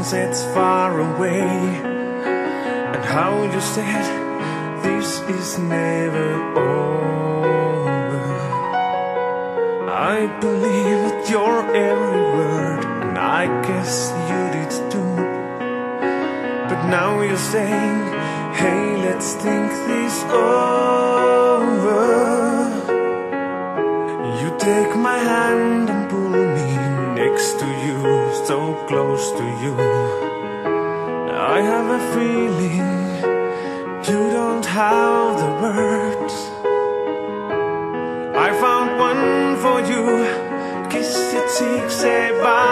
sunsets far away, and how you said this is never over. I believed your every word, and I guess you did too. But now you're saying, hey, let's think this over. You take my hand and pull me next to you, so close to you. I have a feeling you don't have the words. I found one for you. Kiss it, seek, say bye.